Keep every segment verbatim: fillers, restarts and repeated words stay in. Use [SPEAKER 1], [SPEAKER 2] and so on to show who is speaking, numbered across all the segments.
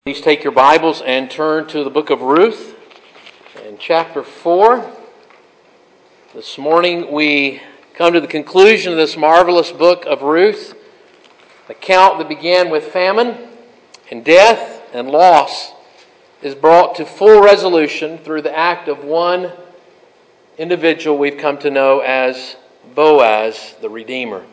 [SPEAKER 1] Please take your Bibles and turn to the book of Ruth in chapter four. This morning we come to the conclusion of this marvelous book of Ruth, an account that began with famine and death and loss is brought to full resolution through the act of one individual we've come to know as Boaz, the Redeemer.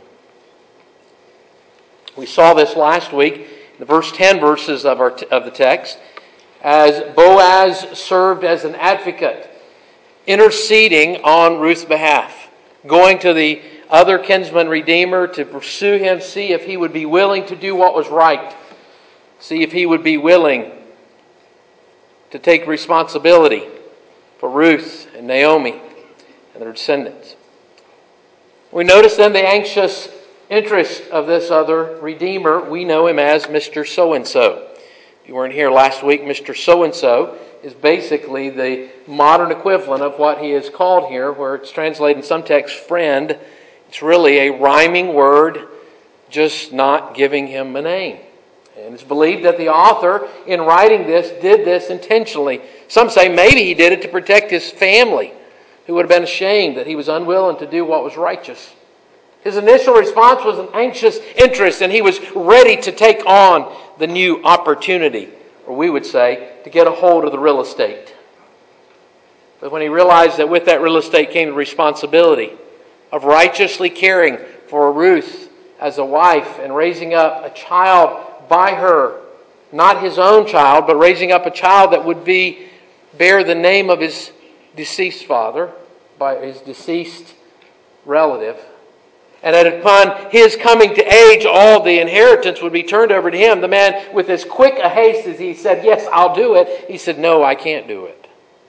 [SPEAKER 1] We saw this last week. The verse ten verses of our of the text, as Boaz served as an advocate, interceding on Ruth's behalf, going to the other kinsman redeemer to pursue him, see if he would be willing to do what was right, see if he would be willing to take responsibility for Ruth and Naomi and their descendants. We notice then the anxious interest of this other redeemer. We know him as Mister So-and-so. If you weren't here last week, Mister So-and-so is basically the modern equivalent of what he is called here, where it's translated in some texts, friend. It's really a rhyming word, just not giving him a name. And it's believed that the author, in writing this, did this intentionally. Some say maybe he did it to protect his family, who would have been ashamed that he was unwilling to do what was righteous. His initial response was an anxious interest, and he was ready to take on the new opportunity, or we would say, to get a hold of the real estate. But when he realized that with that real estate came the responsibility of righteously caring for Ruth as a wife and raising up a child by her, not his own child, but raising up a child that would be bear the name of his deceased father, by his deceased relative, and that upon his coming to age, all the inheritance would be turned over to him. The man, with as quick a haste as he said, yes, I'll do it, he said, no, I can't do it.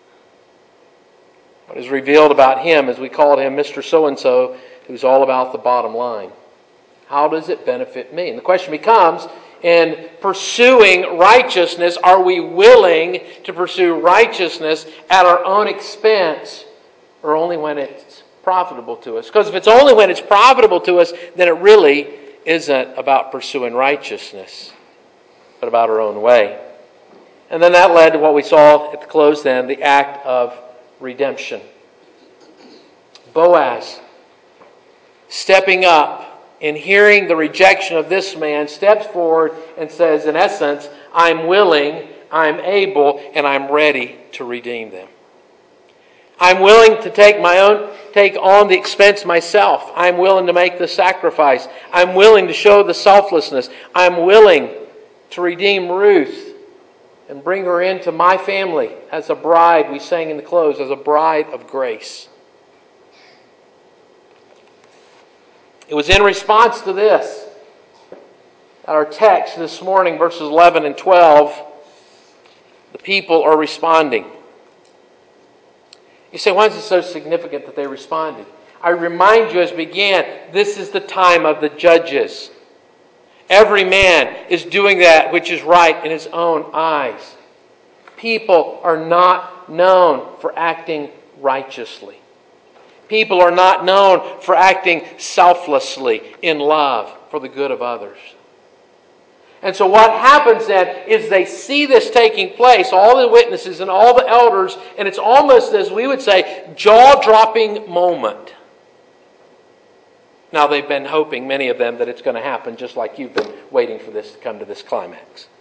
[SPEAKER 1] What is revealed about him, as we called him Mister So-and-so, who's all about the bottom line. How does it benefit me? And the question becomes, in pursuing righteousness, are we willing to pursue righteousness at our own expense, or only when it's profitable to us? Because if it's only when it's profitable to us, then it really isn't about pursuing righteousness, but about our own way. And then that led to what we saw at the close then, the act of redemption. Boaz, stepping up in hearing the rejection of this man, steps forward and says, in essence, I'm willing, I'm able, and I'm ready to redeem them. I'm willing to take my own, take on the expense myself. I'm willing to make the sacrifice. I'm willing to show the selflessness. I'm willing to redeem Ruth and bring her into my family as a bride, we sang in the close, as a bride of grace. It was in response to this that our text this morning, verses eleven and twelve, the people are responding. You say, why is it so significant that they responded? I remind you as we began, this is the time of the judges. Every man is doing that which is right in his own eyes. People are not known for acting righteously. People are not known for acting selflessly in love for the good of others. And so what happens then is they see this taking place, all the witnesses and all the elders, and it's almost, as we would say, jaw-dropping moment. Now they've been hoping, many of them, that it's going to happen just like you've been waiting for this to come to this climax.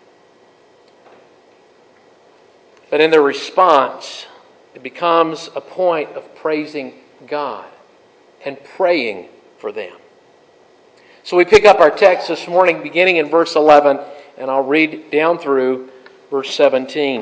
[SPEAKER 1] But in their response, it becomes a point of praising God and praying for them. So we pick up our text this morning beginning in verse eleven, and I'll read down through verse seventeen.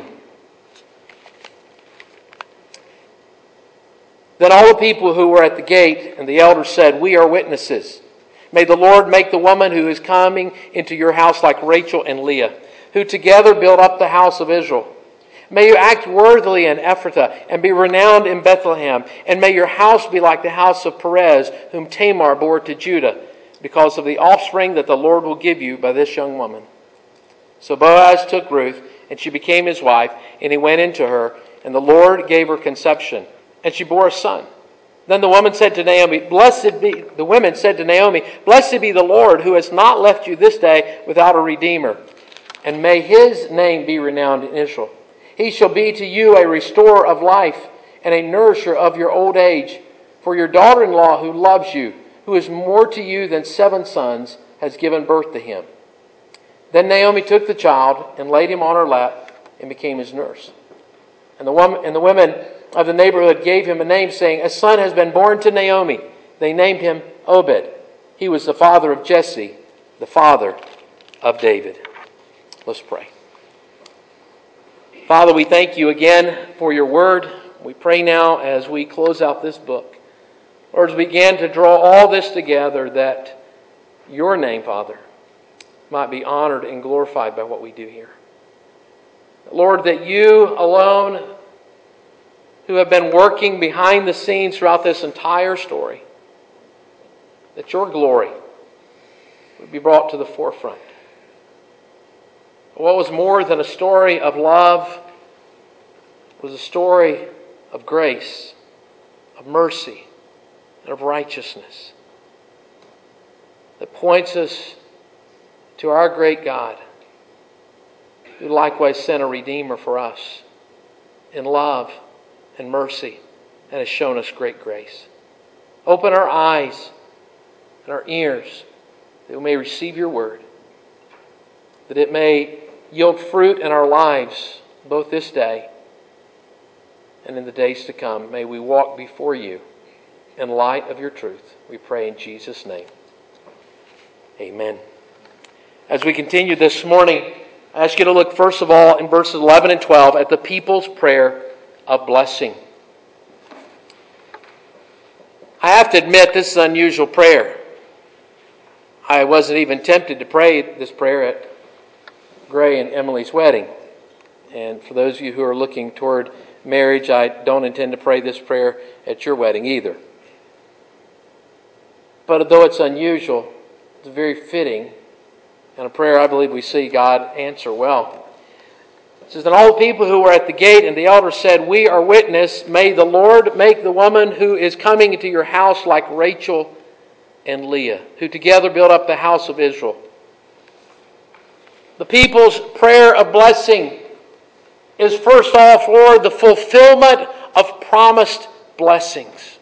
[SPEAKER 1] Then all the people who were at the gate and the elders said, we are witnesses. May the Lord make the woman who is coming into your house like Rachel and Leah, who together built up the house of Israel. May you act worthily in Ephrathah and be renowned in Bethlehem, and may your house be like the house of Perez, whom Tamar bore to Judah, because of the offspring that the Lord will give you by this young woman. So Boaz took Ruth, and she became his wife, and he went into her, and the Lord gave her conception, and she bore a son. Then the woman said to Naomi, Blessed be the women said to Naomi, Blessed be the Lord, who has not left you this day without a redeemer. and may his name be renowned in Israel. He shall be to you a restorer of life and a nourisher of your old age. For your daughter-in-law who loves you, who is more to you than seven sons, has given birth to him." Then Naomi took the child and laid him on her lap and became his nurse. And the woman, and the women of the neighborhood gave him a name, saying, "A son has been born to Naomi." They named him Obed. He was the father of Jesse, the father of David. Let's pray. Father, we thank you again for your word. We pray now as we close out this book, Lord, as we begin to draw all this together, that your name, Father, might be honored and glorified by what we do here. Lord, that you alone, who have been working behind the scenes throughout this entire story, that your glory would be brought to the forefront. What was more than a story of love was a story of grace, of mercy, and of righteousness that points us to our great God, who likewise sent a Redeemer for us in love and mercy and has shown us great grace. Open our eyes and our ears that we may receive your word, that it may yield fruit in our lives both this day and in the days to come. May we walk before you in light of your truth. We pray in Jesus' name. Amen. As we continue this morning, I ask you to look first of all in verses eleven and twelve at the people's prayer of blessing. I have to admit, this is an unusual prayer. I wasn't even tempted to pray this prayer at Gray and Emily's wedding. And for those of you who are looking toward marriage, I don't intend to pray this prayer at your wedding either. But though it's unusual, it's very fitting, and a prayer I believe we see God answer well. It says, "And all the people who were at the gate and the elders said, 'We are witness. May the Lord make the woman who is coming into your house like Rachel and Leah, who together built up the house of Israel.'" The people's prayer of blessing is first off, Lord, the fulfillment of promised blessings.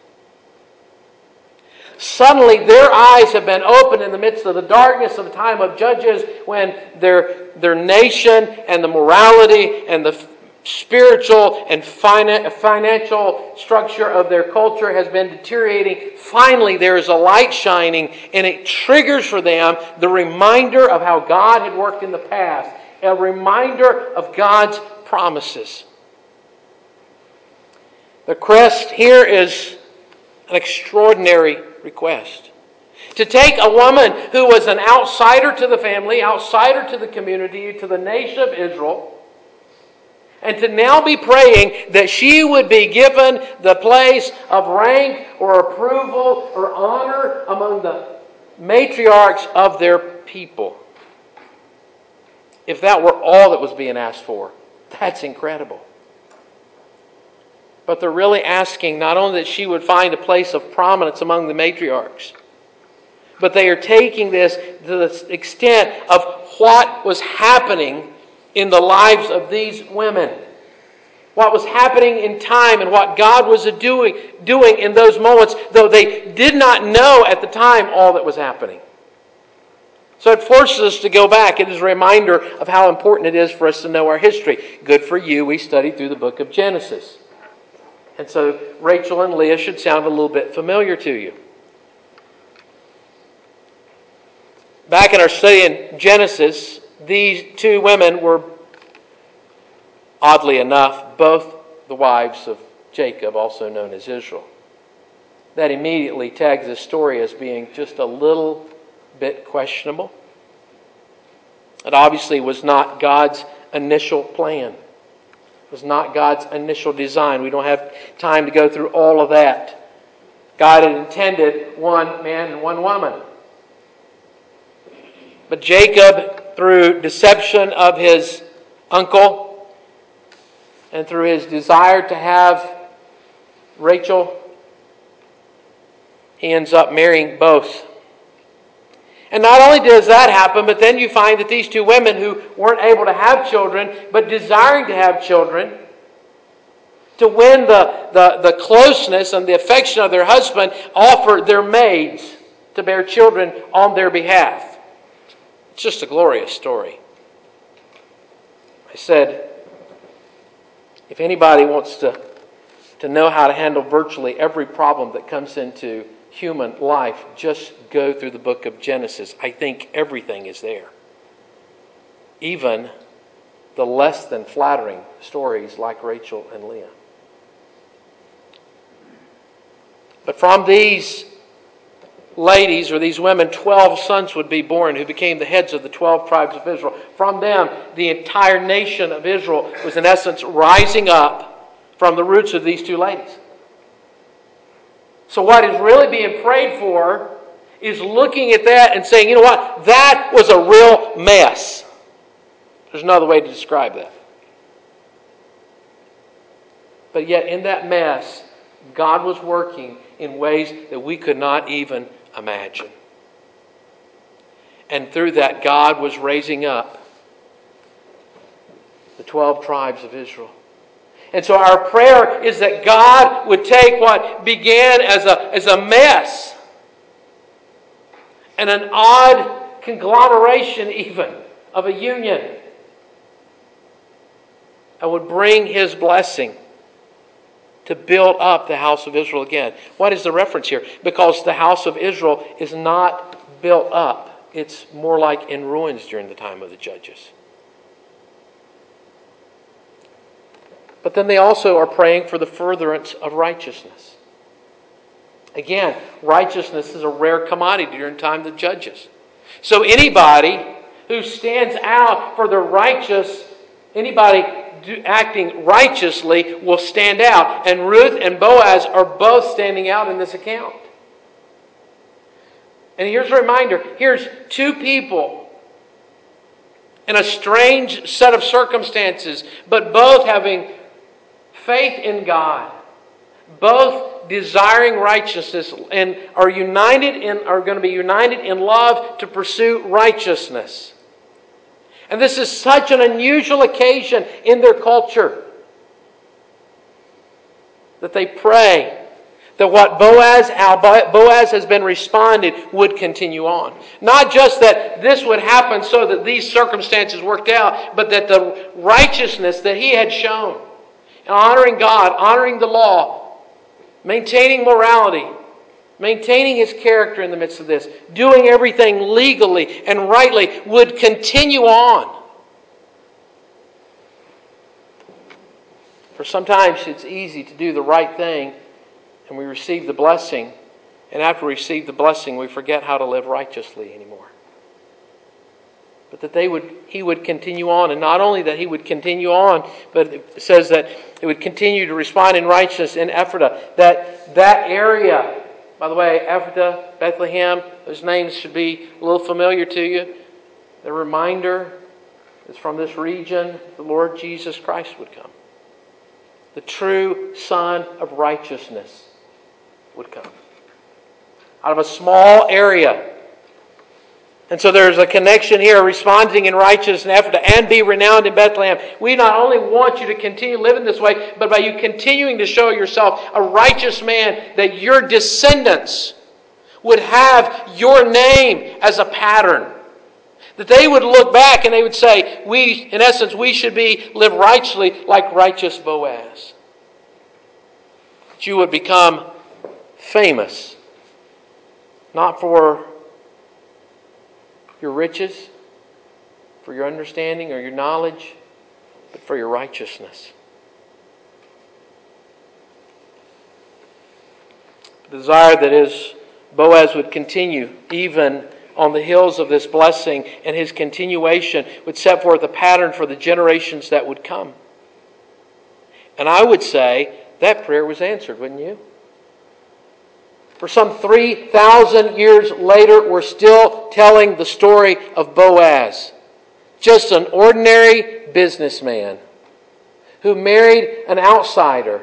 [SPEAKER 1] Suddenly their eyes have been opened in the midst of the darkness of the time of Judges, when their, their nation and the morality and the spiritual and financial structure of their culture has been deteriorating. Finally, there is a light shining, and it triggers for them the reminder of how God had worked in the past, a reminder of God's promises. The request here is an extraordinary request. To take a woman who was an outsider to the family, outsider to the community, to the nation of Israel, and to now be praying that she would be given the place of rank or approval or honor among the matriarchs of their people. If that were all that was being asked for, that's incredible. But they're really asking not only that she would find a place of prominence among the matriarchs, but they are taking this to the extent of what was happening in the lives of these women. What was happening in time and what God was doing, doing in those moments, though they did not know at the time all that was happening. So it forces us to go back. It is a reminder of how important it is for us to know our history. Good for you, we studied through the book of Genesis. And so Rachel and Leah should sound a little bit familiar to you. Back in our study in Genesis, these two women were, oddly enough, both the wives of Jacob, also known as Israel. That immediately tags this story as being just a little bit questionable. It obviously was not God's initial plan. It was not God's initial design. We don't have time to go through all of that. God had intended one man and one woman. But Jacob, through deception of his uncle and through his desire to have Rachel, he ends up marrying both. And not only does that happen, but then you find that these two women who weren't able to have children, but desiring to have children, to win the, the, the closeness and the affection of their husband, offer their maids to bear children on their behalf. It's just a glorious story. I said, if anybody wants to, to know how to handle virtually every problem that comes into human life, just go through the book of Genesis. I think everything is there. Even the less than flattering stories like Rachel and Leah. But from these ladies or these women, twelve sons would be born who became the heads of the twelve tribes of Israel. From them, the entire nation of Israel was in essence rising up from the roots of these two ladies. So what is really being prayed for is looking at that and saying, you know what, that was a real mess. There's no other way to describe that. But yet in that mess, God was working in ways that we could not even imagine. And through that, God was raising up the twelve tribes of Israel. And so our prayer is that God would take what began as a, as a mess and an odd conglomeration even of a union and would bring His blessing to build up the house of Israel again. What is the reference here? Because the house of Israel is not built up. It's more like in ruins during the time of the Judges. But then they also are praying for the furtherance of righteousness. Again, righteousness is a rare commodity during the time of the Judges. So anybody who stands out for the righteous, anybody do, acting righteously will stand out. And Ruth and Boaz are both standing out in this account. And here's a reminder. Here's two people in a strange set of circumstances, but both having faith in God, both desiring righteousness, and are united in are going to be united in love to pursue righteousness. And this is such an unusual occasion in their culture that they pray that what Boaz, how Boaz has been responded would continue on. Not just that this would happen so that these circumstances worked out, but that the righteousness that he had shown, honoring God, honoring the law, maintaining morality, maintaining his character in the midst of this, doing everything legally and rightly would continue on. For sometimes it's easy to do the right thing and we receive the blessing, and after we receive the blessing we forget how to live righteously anymore. But that they would, he would continue on, and not only that he would continue on, but it says that it would continue to respond in righteousness in Ephraim. That that area, by the way, Ephraim, Bethlehem, those names should be a little familiar to you. The reminder is from this region, the Lord Jesus Christ would come. The true Son of righteousness would come. Out of a small area. And so there's a connection here, responding in righteousness in Ephraim and be renowned in Bethlehem. We not only want you to continue living this way, but by you continuing to show yourself a righteous man, that your descendants would have your name as a pattern. That they would look back and they would say, we, in essence, we should be live righteously like righteous Boaz. That you would become famous, not for your riches, for your understanding or your knowledge, but for your righteousness. The desire that is Boaz would continue even on the hills of this blessing, and his continuation would set forth a pattern for the generations that would come. And I would say that prayer was answered, wouldn't you? For some three thousand years later, we're still telling the story of Boaz. Just an ordinary businessman who married an outsider.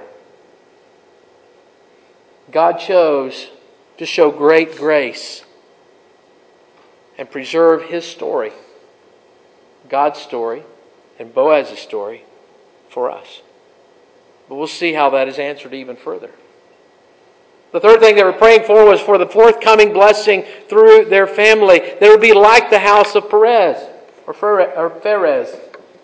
[SPEAKER 1] God chose to show great grace and preserve his story, God's story, and Boaz's story for us. But we'll see how that is answered even further. The third thing they were praying for was for the forthcoming blessing through their family. They would be like the house of Perez or Pharez.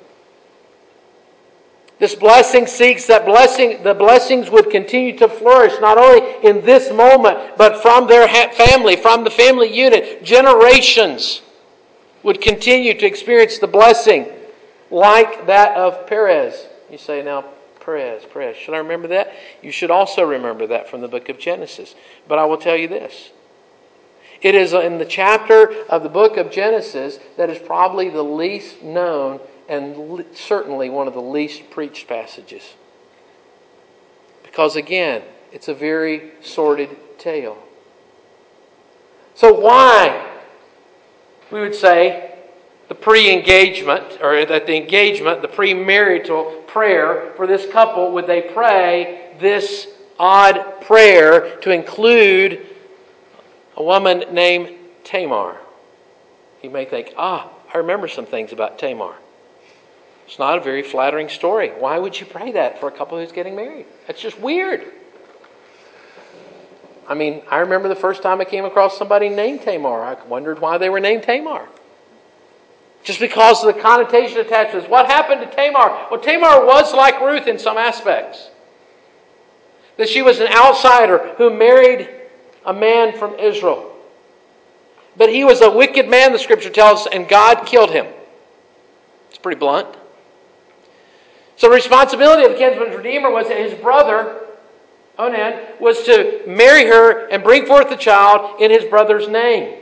[SPEAKER 1] This blessing seeks that blessing, the blessings would continue to flourish not only in this moment, but from their family, from the family unit. Generations would continue to experience the blessing like that of Perez. You say, now, Perez, Perez. Should I remember that? You should also remember that from the book of Genesis. But I will tell you this. It is in the chapter of the book of Genesis that is probably the least known and certainly one of the least preached passages. Because again, it's a very sordid tale. So why, we would say, the pre-engagement, or that the engagement, the premarital prayer for this couple, would they pray this odd prayer to include a woman named Tamar? You may think, ah, I remember some things about Tamar. It's not a very flattering story. Why would you pray that for a couple who's getting married? That's just weird. I mean, I remember the first time I came across somebody named Tamar. I wondered why they were named Tamar. Just because of the connotation attached to this. What happened to Tamar? Well, Tamar was like Ruth in some aspects. That she was an outsider who married a man from Israel. But he was a wicked man, the Scripture tells us, and God killed him. It's pretty blunt. So the responsibility of the kinsman's redeemer was that his brother, Onan, was to marry her and bring forth the child in his brother's name.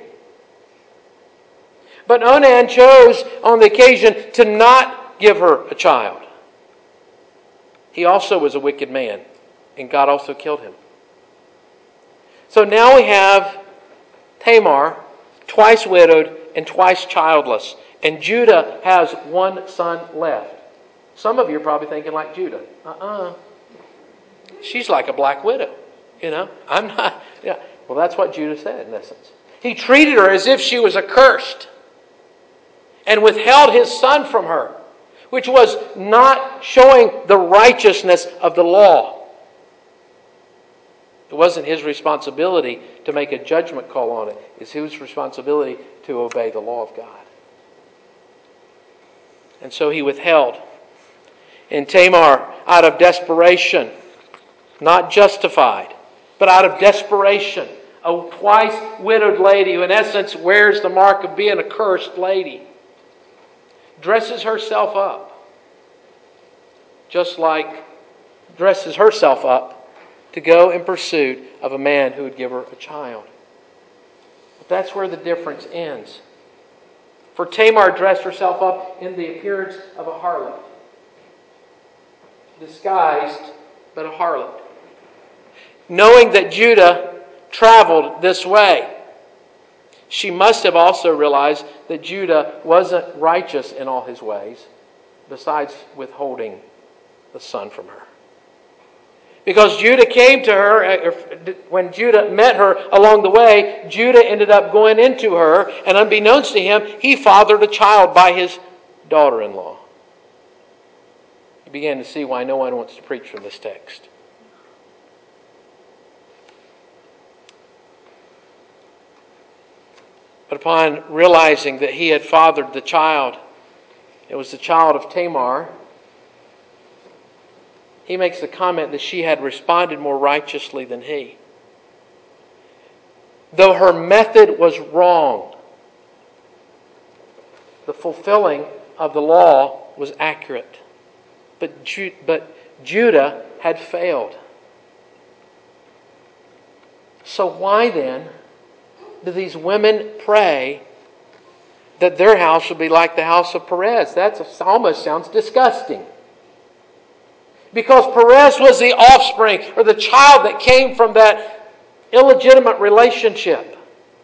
[SPEAKER 1] But Onan chose on the occasion to not give her a child. He also was a wicked man, and God also killed him. So now we have Tamar, twice widowed and twice childless. And Judah has one son left. Some of you are probably thinking like Judah. Uh-uh. She's like a black widow. You know, I'm not. Yeah. Well, that's what Judah said in essence. He treated her as if she was accursed and withheld his son from her, which was not showing the righteousness of the law. It wasn't his responsibility to make a judgment call on it. It's his responsibility to obey the law of God. And so he withheld. And Tamar, out of desperation, not justified, but out of desperation, a twice widowed lady who in essence wears the mark of being a cursed lady, dresses herself up, just like dresses herself up to go in pursuit of a man who would give her a child. But that's where the difference ends. For Tamar dressed herself up in the appearance of a harlot. Disguised, but a harlot. Knowing that Judah traveled this way, she must have also realized that Judah wasn't righteous in all his ways, besides withholding the son from her. Because Judah came to her, when Judah met her along the way, Judah ended up going into her, and unbeknownst to him, he fathered a child by his daughter-in-law. You began to see why no one wants to preach from this text. But upon realizing that he had fathered the child, it was the child of Tamar, he makes the comment that she had responded more righteously than he. Though her method was wrong, the fulfilling of the law was accurate. But, Ju- but Judah had failed. So why then do these women pray that their house will be like the house of Perez? That almost sounds disgusting. Because Perez was the offspring or the child that came from that illegitimate relationship.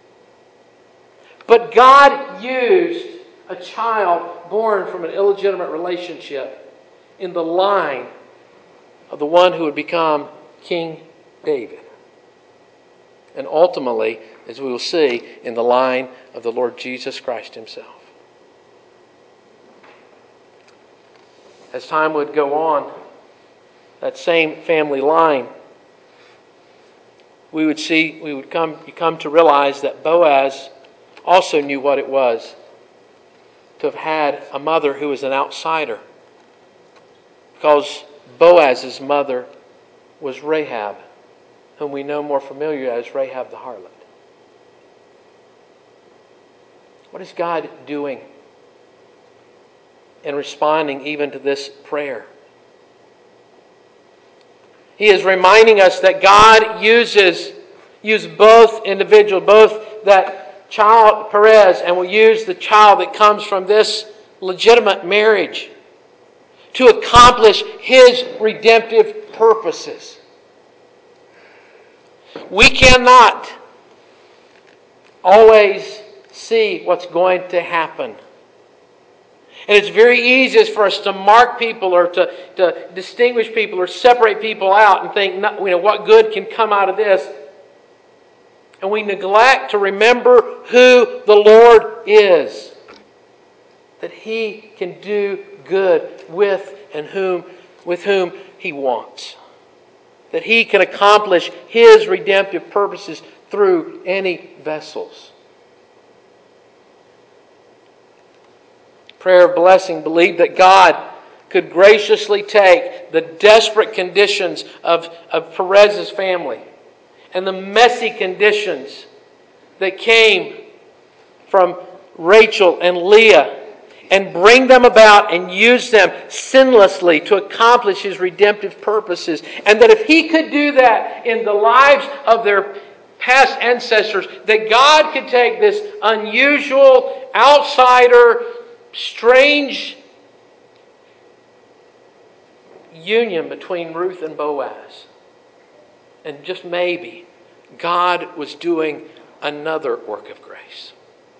[SPEAKER 1] But God used a child born from an illegitimate relationship in the line of the one who would become King David. And ultimately, as we will see, in the line of the Lord Jesus Christ Himself. As time would go on, that same family line, we would see, we would come, you come to realize that Boaz also knew what it was to have had a mother who was an outsider. Because Boaz's mother was Rahab, whom we know more familiar as Rahab the harlot. What is God doing in responding even to this prayer? He is reminding us that God uses, use both individuals, both that child, Perez, and will use the child that comes from this legitimate marriage to accomplish His redemptive purposes. We cannot always see what's going to happen. And it's very easy for us to mark people or to, to distinguish people or separate people out and think, you know, what good can come out of this? And we neglect to remember who the Lord is. That He can do good with and whom with whom He wants. That He can accomplish His redemptive purposes through any vessels. Prayer of blessing believed that God could graciously take the desperate conditions of, of Perez's family and the messy conditions that came from Rachel and Leah and bring them about and use them sinlessly to accomplish His redemptive purposes. And that if He could do that in the lives of their past ancestors, that God could take this unusual, outsider, strange union between Ruth and Boaz. And just maybe God was doing another work of grace.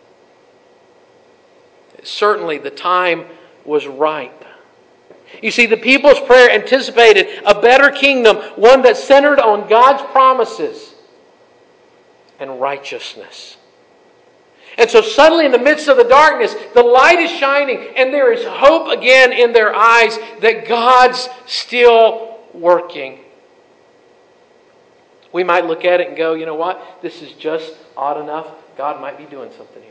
[SPEAKER 1] Certainly the time was ripe. You see, the people's prayer anticipated a better kingdom, one that centered on God's promises and righteousness. And so suddenly in the midst of the darkness, the light is shining and there is hope again in their eyes that God's still working. We might look at it and go, you know what? This is just odd enough. God might be doing something here.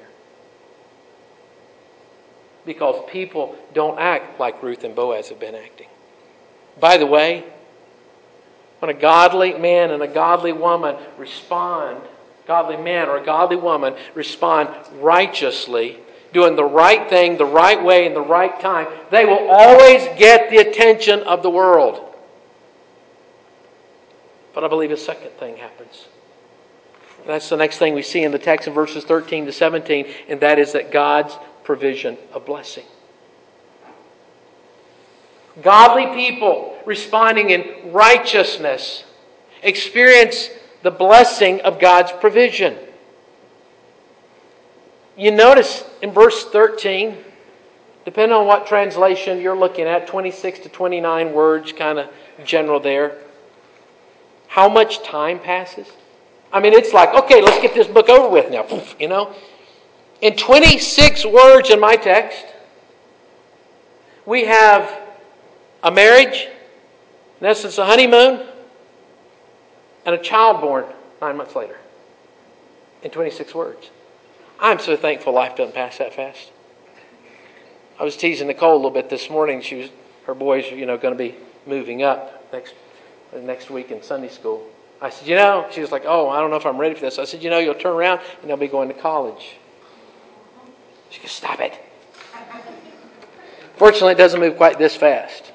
[SPEAKER 1] Because people don't act like Ruth and Boaz have been acting. By the way, when a godly man and a godly woman respond, godly man or a godly woman respond righteously, doing the right thing, the right way, in the right time, they will always get the attention of the world. But I believe a second thing happens. That's the next thing we see in the text in verses thirteen to seventeen, and that is that God's provision of blessing. Godly people responding in righteousness experience the blessing of God's provision. You notice in verse thirteen, depending on what translation you're looking at, twenty-six to twenty-nine words, kind of general there. How much time passes? I mean, it's like, okay, let's get this book over with now. You know? In twenty-six words in my text, we have a marriage, in essence a honeymoon, and a child born nine months later. In twenty-six words. I'm so thankful life doesn't pass that fast. I was teasing Nicole a little bit this morning. She was, her boys are, you know, going to be moving up next next week in Sunday school. I said, you know, she was like, oh, I don't know if I'm ready for this. I said, you know, you'll turn around and they'll be going to college. She goes, stop it. Fortunately, it doesn't move quite this fast.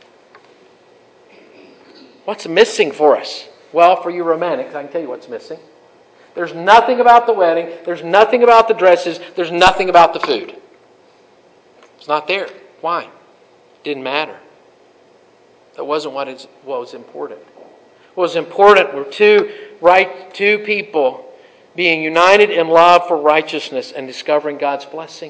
[SPEAKER 1] What's missing for us? Well, for you romantics, I can tell you what's missing. There's nothing about the wedding. There's nothing about the dresses. There's nothing about the food. It's not there. Why? It didn't matter. That wasn't what, is, what was important. What was important were two, right, two people being united in love for righteousness and discovering God's blessing.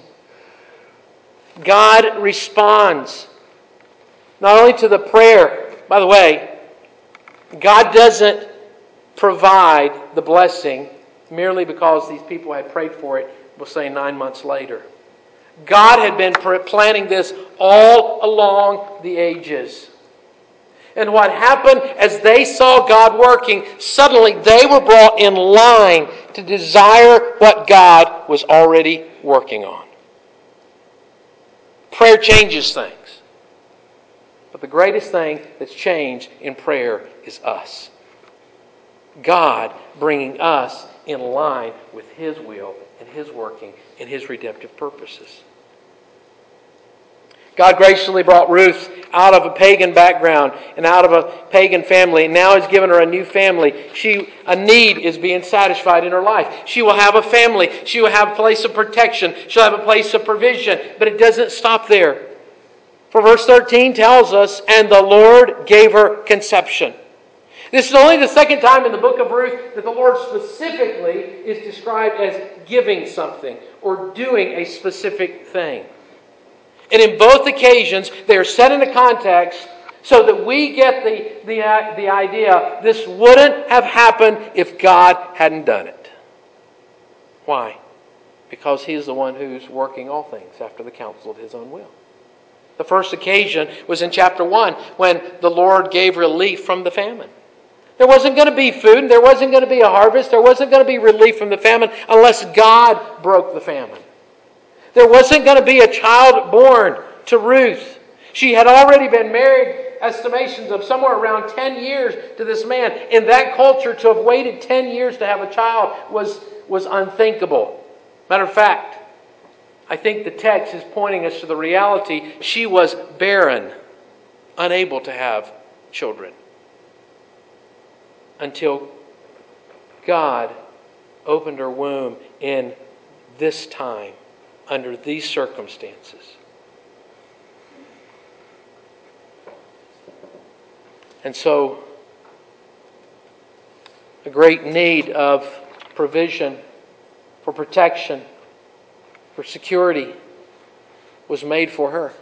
[SPEAKER 1] God responds not only to the prayer. By the way, God doesn't provide the blessing merely because these people had prayed for it we'll say nine months later. God had been planning this all along the ages. And what happened as they saw God working, suddenly they were brought in line to desire what God was already working on. Prayer changes things. But the greatest thing that's changed in prayer is us. God bringing us in line with His will and His working and His redemptive purposes. God graciously brought Ruth out of a pagan background and out of a pagan family, and now has given her a new family. She, a need is being satisfied in her life. She will have a family. She will have a place of protection. She'll have a place of provision. But it doesn't stop there. For verse thirteen tells us, and the Lord gave her conception. This is only the second time in the book of Ruth that the Lord specifically is described as giving something or doing a specific thing. And in both occasions, they are set in a context so that we get the, the, uh, the idea this wouldn't have happened if God hadn't done it. Why? Because He is the one who's working all things after the counsel of His own will. The first occasion was in chapter one when the Lord gave relief from the famine. There wasn't going to be food, there wasn't going to be a harvest, there wasn't going to be relief from the famine unless God broke the famine. There wasn't going to be a child born to Ruth. She had already been married, estimations of somewhere around ten years to this man. In that culture, to have waited ten years to have a child was, was unthinkable. Matter of fact, I think the text is pointing us to the reality she was barren, unable to have children. Until God opened her womb in this time, under these circumstances. And so, a great need of provision, for protection, for security was made for her.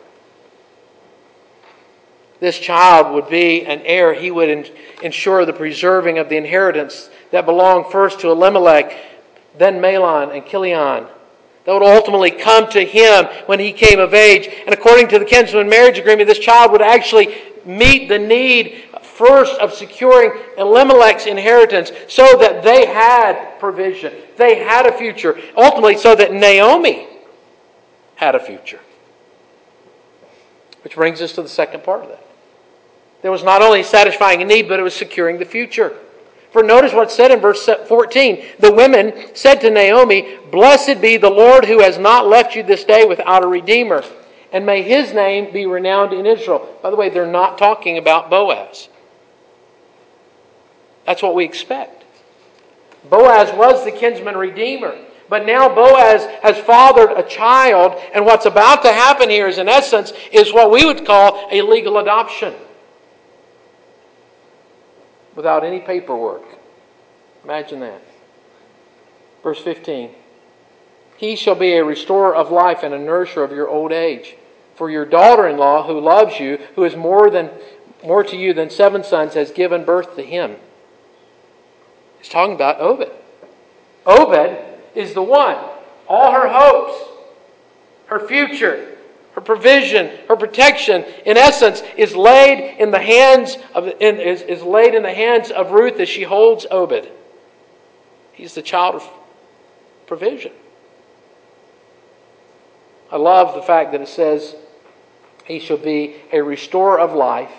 [SPEAKER 1] This child would be an heir. He would ensure the preserving of the inheritance that belonged first to Elimelech, then Mahlon and Chilion. That would ultimately come to him when he came of age. And according to the kinsman marriage agreement, this child would actually meet the need first of securing Elimelech's inheritance so that they had provision. They had a future. Ultimately, so that Naomi had a future. Which brings us to the second part of that. There was not only satisfying a need, but it was securing the future. For notice what's said in verse fourteen. The women said to Naomi, "Blessed be the Lord who has not left you this day without a redeemer, and may His name be renowned in Israel." By the way, they're not talking about Boaz. That's what we expect. Boaz was the kinsman redeemer. But now Boaz has fathered a child, and what's about to happen here is, in essence, is what we would call a legal adoption. Without any paperwork. Imagine that. Verse fifteen. He shall be a restorer of life and a nourisher of your old age. For your daughter-in-law, who loves you, who is more than more to you than seven sons, has given birth to him. He's talking about Obed. Obed is the one. All her hopes, her future, her provision, her protection, in essence, is laid in the hands of is, is laid in the hands of Ruth as she holds Obed. He's the child of provision. I love the fact that it says he shall be a restorer of life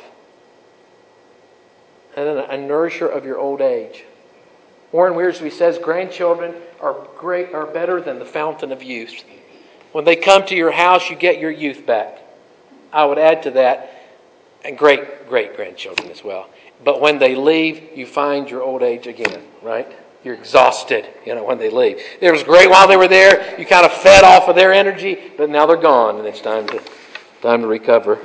[SPEAKER 1] and a nourisher of your old age. Warren Wiersbe says grandchildren are great are better than the fountain of youth. When they come to your house, you get your youth back. I would add to that, and great, great grandchildren as well. But when they leave, you find your old age again, right? You're exhausted, you know, when they leave. It was great while they were there. You kind of fed off of their energy, but now they're gone, and it's time to time to recover.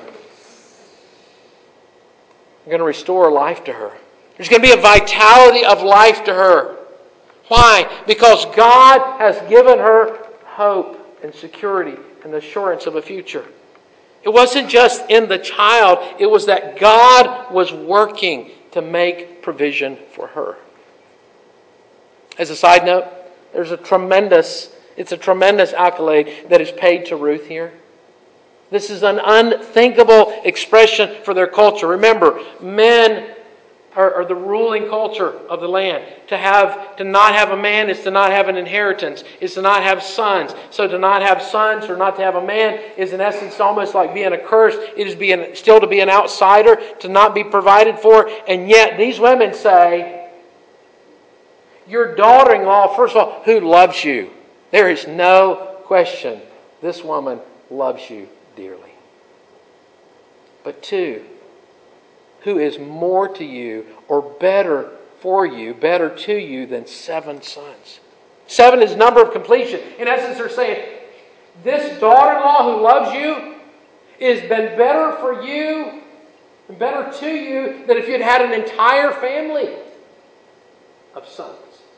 [SPEAKER 1] You're going to restore life to her. There's going to be a vitality of life to her. Why? Because God has given her hope and security and the assurance of a future. It wasn't just in the child. It was that God was working to make provision for her. As a side note, there's a tremendous It's a tremendous accolade that is paid to Ruth here. This is an unthinkable expression for their culture. Remember, men are, are the ruling culture of the land. To have, to not have a man is to not have an inheritance, is to not have sons. So to not have sons or not to have a man is in essence almost like being a curse. It is being still to be an outsider, to not be provided for. And yet these women say, your daughter-in-law, first of all, who loves you? There is no question this woman loves you dearly. But two, who is more to you or better for you, better to you than seven sons? Seven is number of completion. In essence, they're saying, this daughter-in-law who loves you has been better for you and better to you than if you'd had an entire family of sons.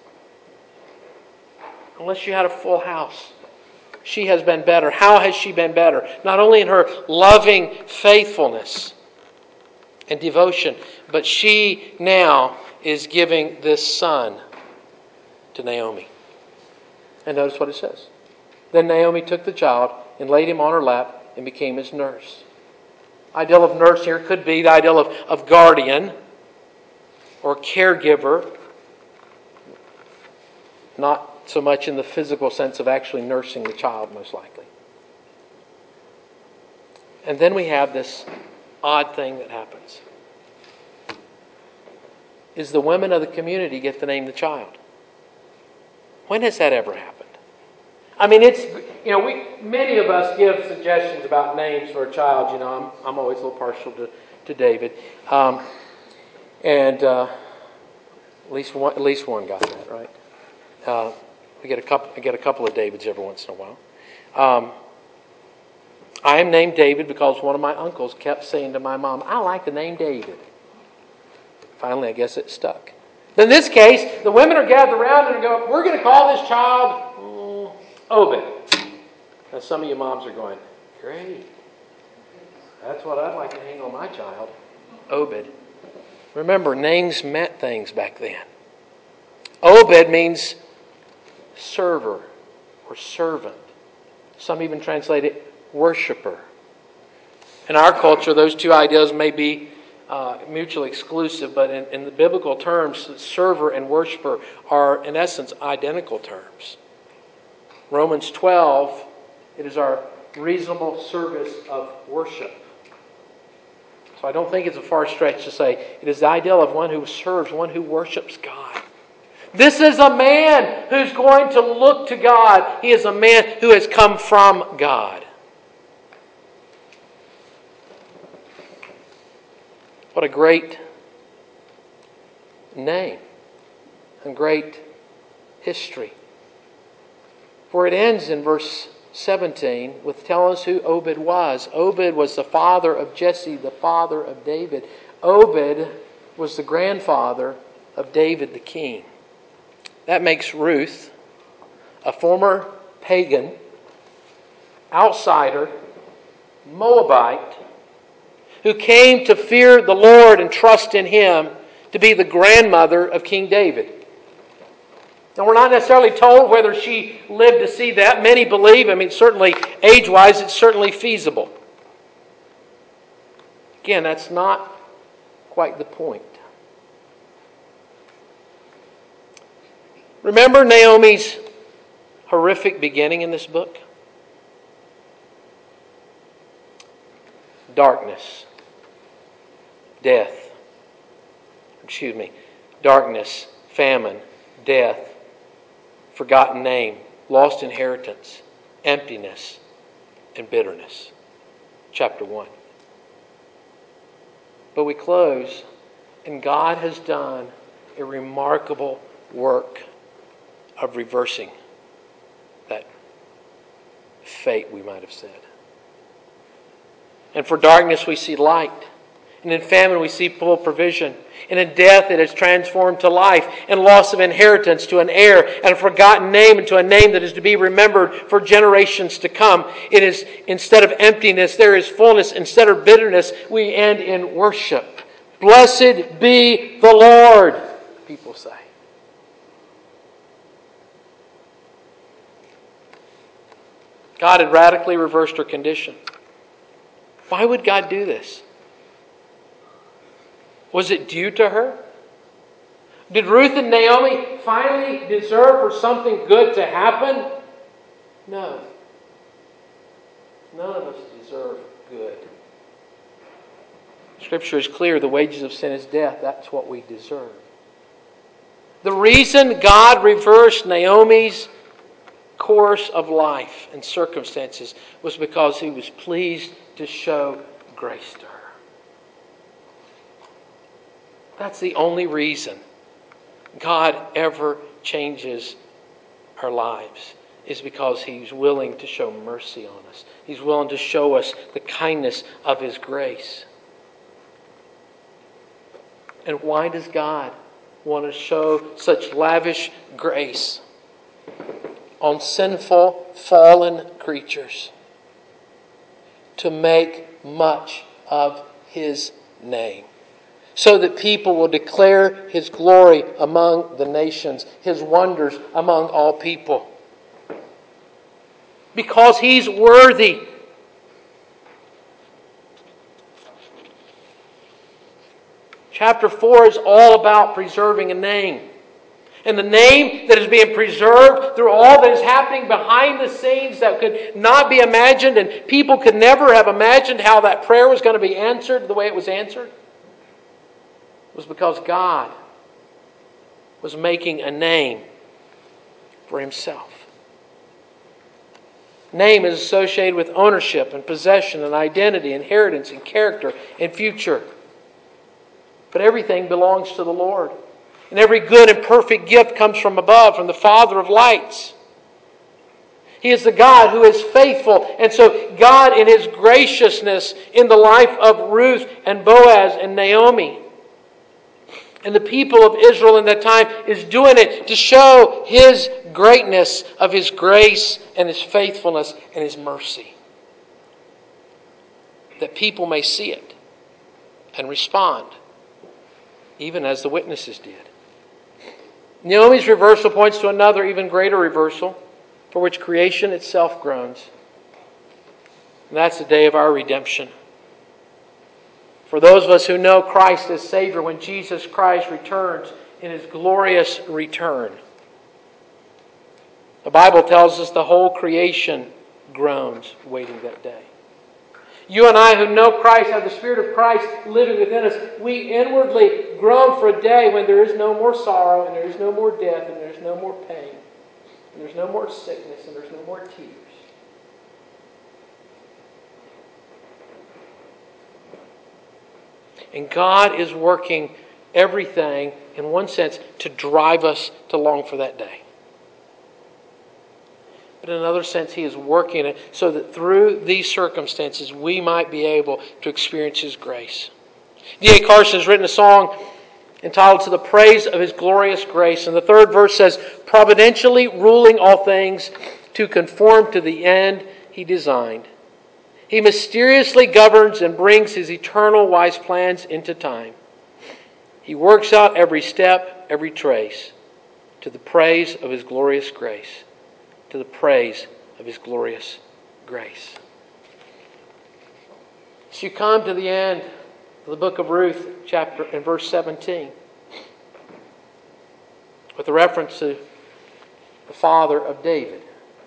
[SPEAKER 1] Unless you had a full house. She has been better. How has she been better? Not only in her loving faithfulness and devotion, but she now is giving this son to Naomi. And notice what it says. Then Naomi took the child and laid him on her lap and became his nurse. Ideal of nurse here could be the ideal of, of guardian or caregiver. Not so much in the physical sense of actually nursing the child, most likely. And then we have this odd thing that happens. Is the women of the community get to name the child. When has that ever happened? I mean, it's, you know, we many of us give suggestions about names for a child. You know, I'm, I'm always a little partial to, to David. Um, and uh, at least one, at least one got that, right? Uh, We get a couple. I get a couple of Davids every once in a while. Um, I am named David because one of my uncles kept saying to my mom, "I like the name David." Finally, I guess it stuck. In this case, the women are gathered around and go, "We're going to call this child mm, Obed." Now, some of you moms are going, "Great, that's what I'd like to hang on my child, Obed." Remember, names meant things back then. Obed means server or servant. Some even translate it worshiper. In our culture, those two ideas may be uh, mutually exclusive, but in, in the biblical terms, server and worshiper are, in essence, identical terms. Romans twelve, it is our reasonable service of worship. So I don't think it's a far stretch to say it is the ideal of one who serves, one who worships God. This is a man who's going to look to God. He is a man who has come from God. What a great name and great history. For it ends in verse seventeen with telling us who Obed was. Obed was the father of Jesse, the father of David. Obed was the grandfather of David the king. That makes Ruth a former pagan, outsider, Moabite, who came to fear the Lord and trust in Him to be the grandmother of King David. Now, we're not necessarily told whether she lived to see that. Many believe, I mean, certainly age-wise, it's certainly feasible. Again, that's not quite the point. Remember Naomi's horrific beginning in this book? Darkness. Death. Excuse me. Darkness, famine, death, forgotten name, lost inheritance, emptiness, and bitterness. Chapter one. But we close, and God has done a remarkable work of reversing that fate, we might have said. And for darkness we see light. And in famine we see full provision. And in death it is transformed to life. And loss of inheritance to an heir. And a forgotten name into a name that is to be remembered for generations to come. It is, instead of emptiness, there is fullness. Instead of bitterness, we end in worship. Blessed be the Lord, people say. God had radically reversed her condition. Why would God do this? Was it due to her? Did Ruth and Naomi finally deserve for something good to happen? No. None of us deserve good. Scripture is clear. The wages of sin is death. That's what we deserve. The reason God reversed Naomi's course of life and circumstances was because He was pleased to show grace to her. That's the only reason God ever changes our lives, is because He's willing to show mercy on us. He's willing to show us the kindness of His grace. And why does God want to show such lavish grace on sinful, fallen creatures? To make much of His name, so that people will declare His glory among the nations, His wonders among all people. Because He's worthy. Chapter four is all about preserving a name. And the name that is being preserved through all that is happening behind the scenes that could not be imagined, and people could never have imagined how that prayer was going to be answered the way it was answered, was because God was making a name for Himself. Name is associated with ownership and possession and identity, inheritance and character and future. But everything belongs to the Lord. And every good and perfect gift comes from above, from the Father of lights. He is the God who is faithful. And so God, in His graciousness in the life of Ruth and Boaz and Naomi and the people of Israel in that time, is doing it to show His greatness of His grace and His faithfulness and His mercy. That people may see it and respond, even as the witnesses did. Naomi's reversal points to another, even greater reversal, for which creation itself groans. And that's the day of our redemption. For those of us who know Christ as Savior, when Jesus Christ returns in His glorious return, the Bible tells us the whole creation groans waiting that day. You and I who know Christ, have the Spirit of Christ living within us, we inwardly groan for a day when there is no more sorrow, and there is no more death, and there is no more pain, and there's no more sickness, and there's no more tears. And God is working everything, in one sense, to drive us to long for that day. But in another sense, He is working it so that through these circumstances we might be able to experience His grace. D A Carson has written a song entitled "To the Praise of His Glorious Grace." And the third verse says, "Providentially ruling all things to conform to the end He designed, He mysteriously governs and brings His eternal wise plans into time. He works out every step, every trace, to the praise of His glorious grace." To the praise of His glorious grace. So you come to the end of the book of Ruth, chapter and verse seventeen, with a reference to the father of David.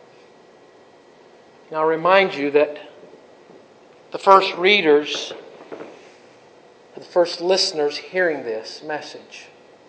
[SPEAKER 1] Now I remind you that the first readers, the first listeners hearing this message,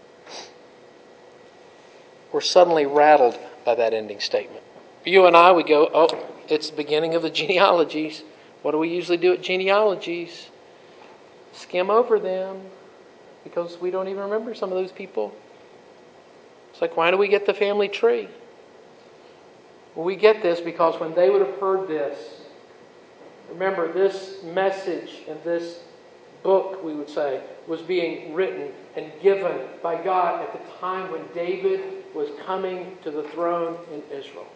[SPEAKER 1] were suddenly rattled by that ending statement. You and I, we go, oh, it's the beginning of the genealogies. What do we usually do at genealogies? Skim over them, because we don't even remember some of those people. It's like, why do we get the family tree? Well, we get this because when they would have heard this, remember, this message and this book, we would say, was being written and given by God at the time when David was coming to the throne in Israel.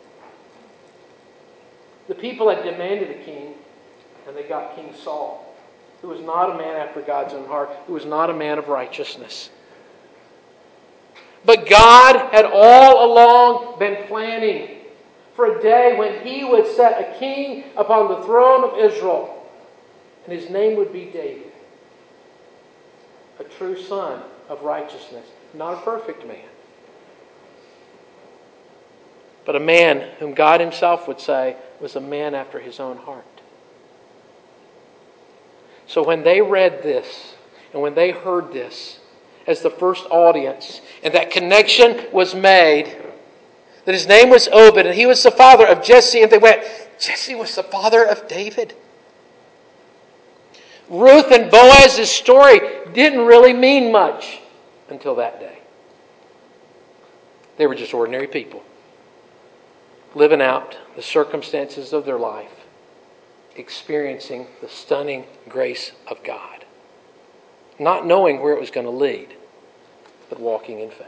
[SPEAKER 1] The people had demanded a king, and they got King Saul, who was not a man after God's own heart, who was not a man of righteousness. But God had all along been planning for a day when He would set a king upon the throne of Israel, and His name would be David, a true son of righteousness, not a perfect man, but a man whom God Himself would say was a man after His own heart. So when they read this, and when they heard this as the first audience, and that connection was made, that his name was Obed, and he was the father of Jesse, and they went, Jesse was the father of David. Ruth and Boaz's story didn't really mean much until that day. They were just ordinary people, living out the circumstances of their life, experiencing the stunning grace of God, not knowing where it was going to lead, but walking in faith.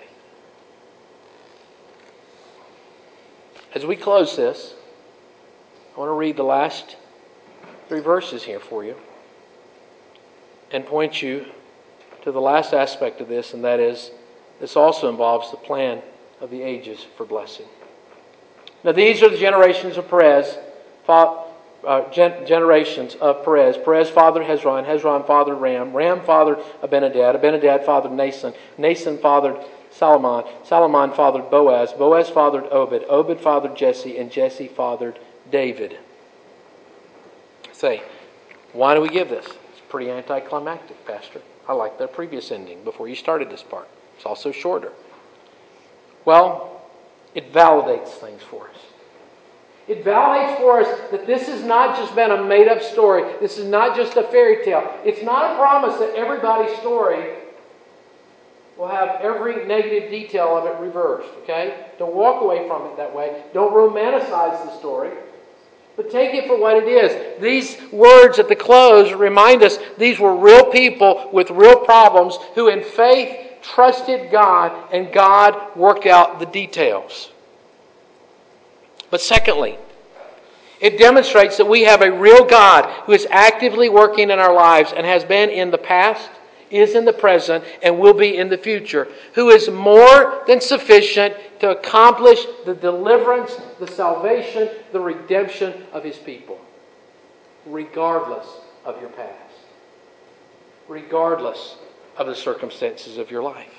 [SPEAKER 1] As we close this, I want to read the last three verses here for you and point you to the last aspect of this, and that is, this also involves the plan of the ages for blessing. Now, these are the generations of Perez, uh, gen- generations of Perez. Perez fathered Hezron, Hezron fathered Ram, Ram fathered Abinadab, Abinadab fathered Nason, Nason fathered Salomon, Salomon fathered Boaz, Boaz fathered Obed, Obed fathered Jesse, and Jesse fathered David. Say, why do we give this? It's pretty anticlimactic, Pastor. I like the previous ending before you started this part. It's also shorter. Well, it validates things for us. It validates for us that this has not just been a made-up story. This is not just a fairy tale. It's not a promise that everybody's story will have every negative detail of it reversed. Okay? Don't walk away from it that way. Don't romanticize the story. But take it for what it is. These words at the close remind us these were real people with real problems who in faith trusted God, and God worked out the details. But secondly, it demonstrates that we have a real God who is actively working in our lives and has been in the past, is in the present, and will be in the future, who is more than sufficient to accomplish the deliverance, the salvation, the redemption of His people, regardless of your past, regardless of the circumstances of your life.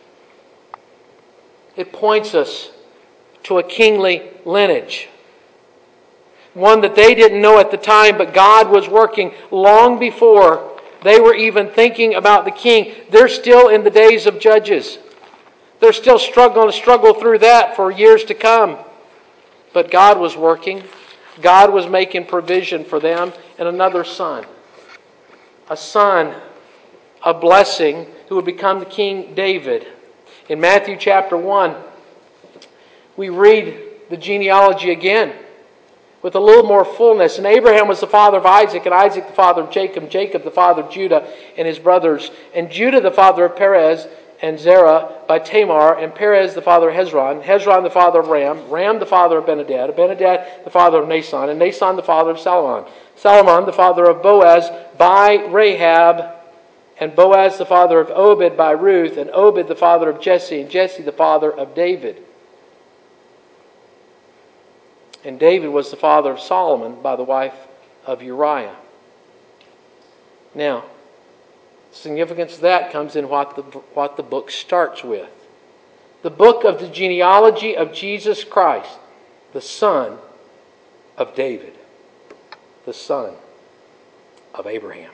[SPEAKER 1] It points us to a kingly lineage, one that they didn't know at the time, but God was working long before they were even thinking about the king. They're still in the days of Judges. They're still struggling to struggle through that for years to come. But God was working. God was making provision for them and another son. A son of blessing who would become the King David. In Matthew chapter one, we read the genealogy again with a little more fullness. And Abraham was the father of Isaac, and Isaac the father of Jacob, Jacob the father of Judah and his brothers, and Judah the father of Perez and Zerah by Tamar, and Perez the father of Hezron, Hezron the father of Ram, Ram the father of Abinadab, Abinadab the father of Nason, and Nason the father of Salomon, Salomon the father of Boaz by Rahab, and Boaz the father of Obed by Ruth, and Obed the father of Jesse, and Jesse the father of David. And David was the father of Solomon by the wife of Uriah. Now, significance of that comes in what the, what the book starts with. The book of the genealogy of Jesus Christ, the son of David, the son of Abraham.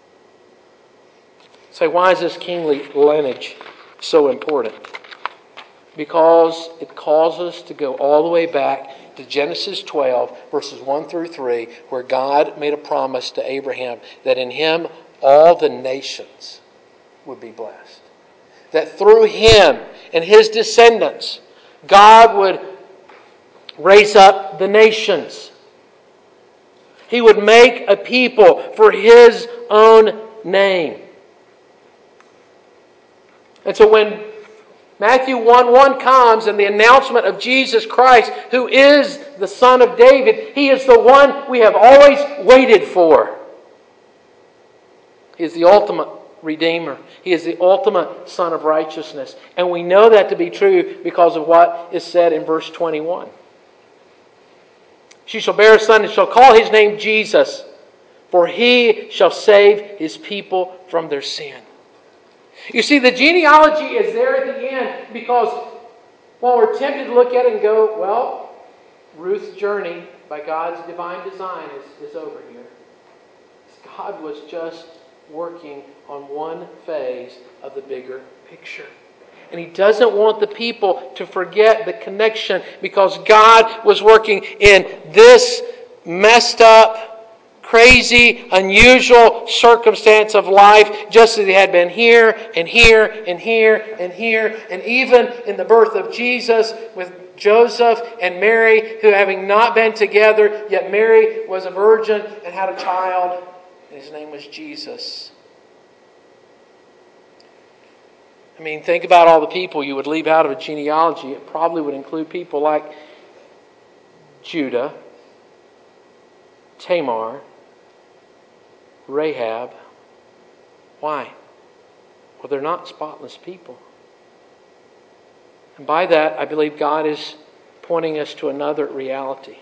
[SPEAKER 1] So why is this kingly lineage so important? Because it calls us to go all the way back to Genesis twelve, verses one through three, where God made a promise to Abraham that in him all the nations would be blessed. That through him and his descendants, God would raise up the nations. He would make a people for his own name. And so when Matthew one one comes and the announcement of Jesus Christ, who is the Son of David, He is the one we have always waited for. He is the ultimate Redeemer. He is the ultimate Son of righteousness. And we know that to be true because of what is said in verse twenty-one. She shall bear a son and shall call his name Jesus, for he shall save his people from their sin. You see, the genealogy is there at the end because while we're tempted to look at it and go, well, Ruth's journey by God's divine design is, is over here. God was just working on one phase of the bigger picture. And He doesn't want the people to forget the connection because God was working in this messed up, crazy, unusual circumstance of life, just as He had been here and here and here and here, and even in the birth of Jesus with Joseph and Mary, who having not been together, yet Mary was a virgin and had a child, and His name was Jesus. I mean, think about all the people you would leave out of a genealogy. It probably would include people like Judah, Tamar, Rahab. Why? Well, they're not spotless people. And by that, I believe God is pointing us to another reality.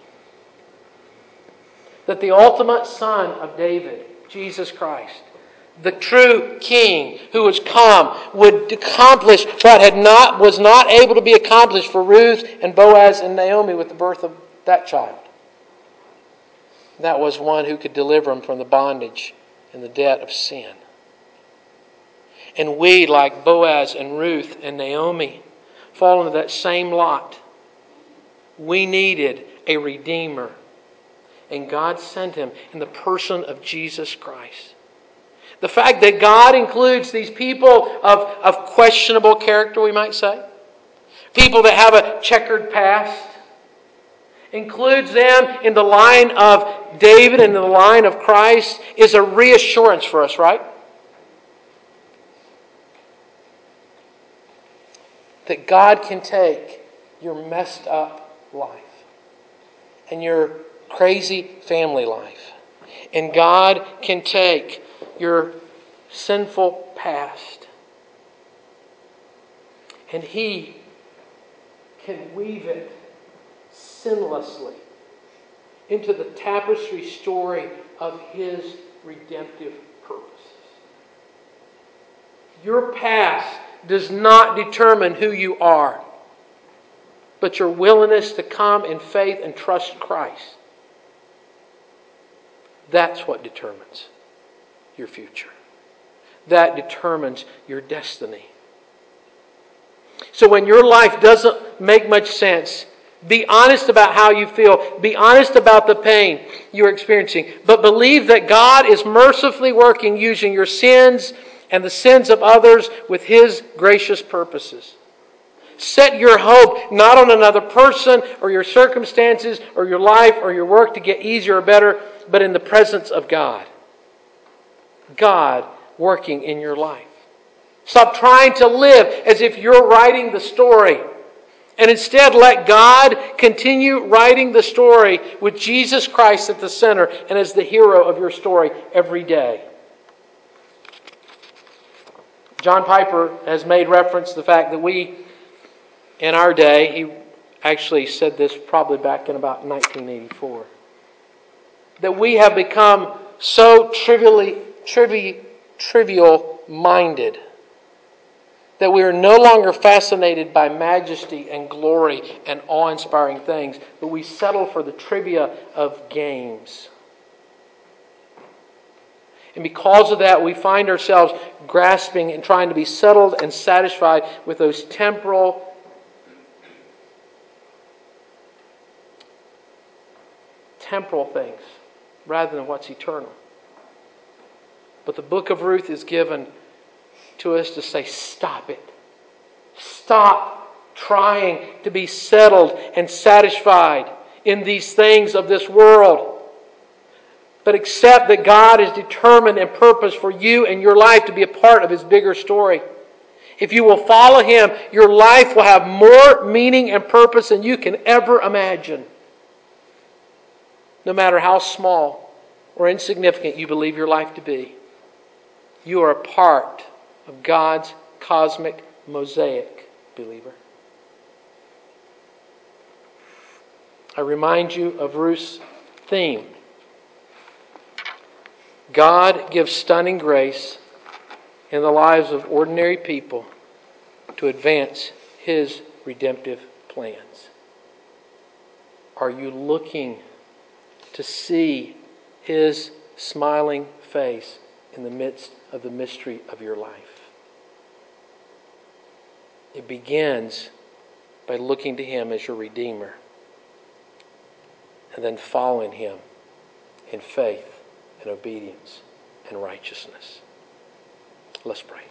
[SPEAKER 1] That the ultimate Son of David, Jesus Christ, the true King who was come, would accomplish what had not was not able to be accomplished for Ruth and Boaz and Naomi with the birth of that child. That was one who could deliver them from the bondage and the debt of sin. And we, like Boaz and Ruth and Naomi, fall into that same lot. We needed a Redeemer. And God sent Him in the person of Jesus Christ. The fact that God includes these people of, of questionable character, we might say, people that have a checkered past, includes them in the line of David and in the line of Christ, is a reassurance for us, right? That God can take your messed up life and your crazy family life, and God can take your sinful past, and He can weave it sinlessly into the tapestry story of His redemptive purposes. Your past does not determine who you are, but your willingness to come in faith and trust Christ. That's what determines your future. That determines your destiny. So when your life doesn't make much sense, be honest about how you feel. Be honest about the pain you're experiencing. But believe that God is mercifully working using your sins and the sins of others with His gracious purposes. Set your hope not on another person or your circumstances or your life or your work to get easier or better, but in the presence of God. God working in your life. Stop trying to live as if you're writing the story. And instead let God continue writing the story with Jesus Christ at the center and as the hero of your story every day. John Piper has made reference to the fact that we, in our day, he actually said this probably back in about nineteen eighty-four, that we have become so trivially, trivi, trivial-minded that we are no longer fascinated by majesty and glory and awe-inspiring things, but we settle for the trivia of games. And because of that, we find ourselves grasping and trying to be settled and satisfied with those temporal, temporal things rather than what's eternal. But the book of Ruth is given to us to say, stop it. Stop trying to be settled and satisfied in these things of this world. But accept that God is determined and purposed for you and your life to be a part of His bigger story. If you will follow Him, your life will have more meaning and purpose than you can ever imagine. No matter how small or insignificant you believe your life to be, you are a part of God's cosmic mosaic, believer. I remind you of Ruth's theme. God gives stunning grace in the lives of ordinary people to advance His redemptive plans. Are you looking to see His smiling face in the midst of the mystery of your life? It begins by looking to Him as your Redeemer and then following Him in faith and obedience and righteousness. Let's pray.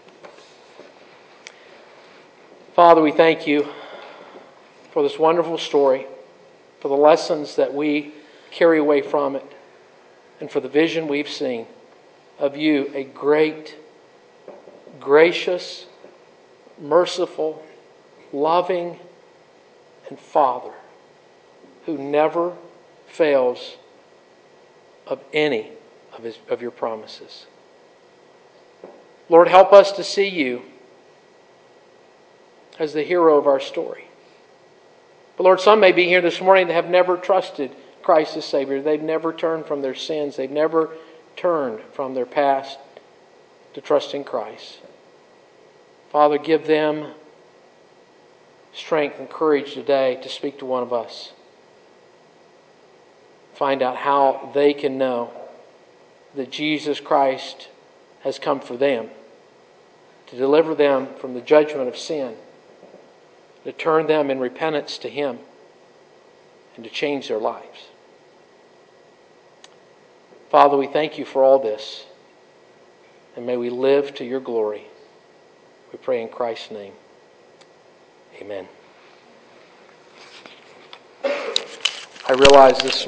[SPEAKER 1] Father, we thank You for this wonderful story, for the lessons that we carry away from it, and for the vision we've seen of You, a great, gracious, merciful, loving, and Father who never fails of any of his of Your promises. Lord, help us to see You as the hero of our story. But Lord, some may be here this morning that have never trusted Christ as Savior. They've never turned from their sins. They've never turned from their past to trust in Christ. Father, give them strength and courage today to speak to one of us. Find out how they can know that Jesus Christ has come for them, to deliver them from the judgment of sin, to turn them in repentance to Him, and to change their lives. Father, we thank You for all this, and may we live to Your glory. We pray in Christ's name. Amen. I realize this